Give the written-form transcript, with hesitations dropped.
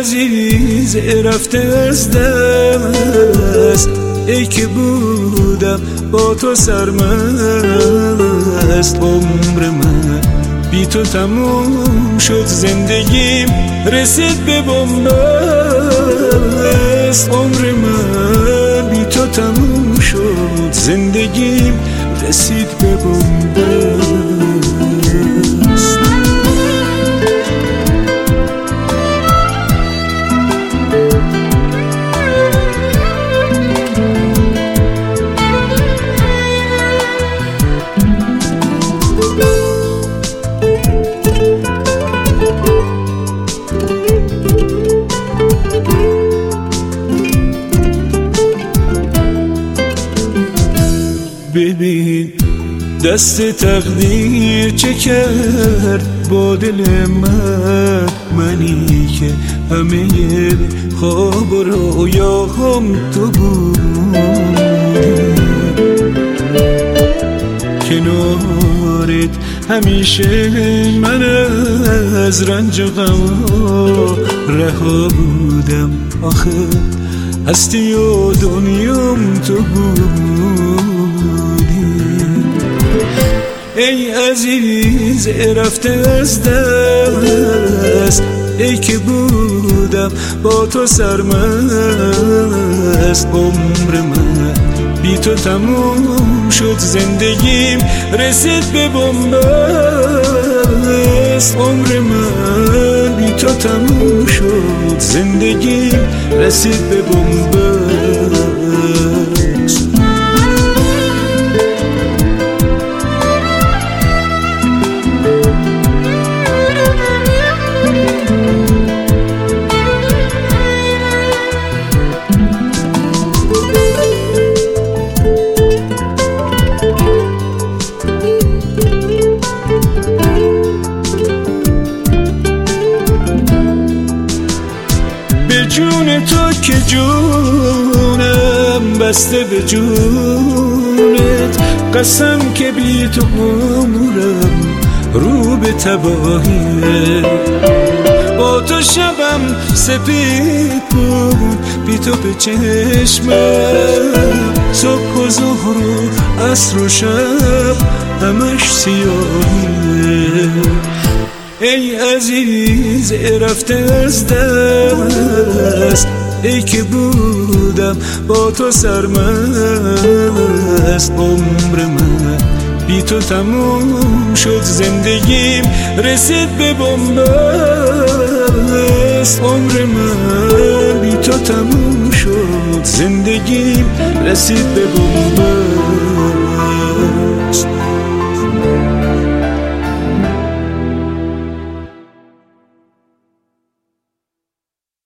عزیز رفته از دست، ای که بودم با تو سرمست. عمر من بی تو تموم شد، زندگیم رسید به بنبست. عمر من بی تو تموم شد، زندگیم رسید به بنبست. ببین دست تقدیر چه کرد با دل من، منی که همه خواب و رویاهم تو بود. کنارت همیشه من از رنج و غم رها بودم، آخه هستی و دنیام تو بودی. ای عزیز رفته از دست، ای که بودم با تو سرمست. عمر من بی تو تموم شد، زندگیم رسید به بنبست. عمر من بی تو تموم شد، زندگیم رسید به بنبست. جون تو که جونم بسته به جونت، قسم که بی تو عمرم رو به تباهیه. با تو شبم سپید بود، بی تو به چشمم صبح و ظهر و عصر و شب همش سیاهیه. ای عزیز رفته از دست، ای که بودم با تو سرمست. عمر من بی تو تموم شد، زندگیم رسید به بنبست. عمر من بی تو تموم شد، زندگیم رسید به بنبست.